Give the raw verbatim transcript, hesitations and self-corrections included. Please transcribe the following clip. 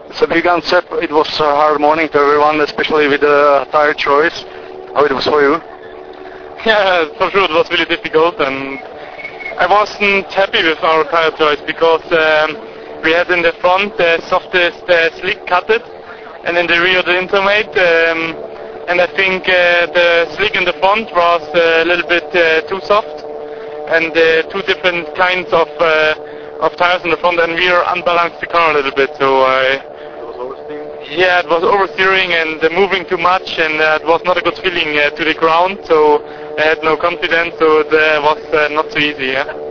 So big answer. It was a hard morning to everyone, especially with the tire choice. How it was for you? Yeah, for sure it was really difficult, and I wasn't happy with our tire choice because um, we had in the front the softest uh, slick cutted, and in the rear the Intermate. Um, and I think uh, the slick in the front was uh, a little bit uh, too soft, and uh, two different kinds of uh, of tires in the front and rear unbalanced the car a little bit. So I. Yeah, it was oversteering and uh, moving too much, and uh, it was not a good feeling uh, to the ground, so I had no confidence, so it uh, was uh, not so easy. Yeah.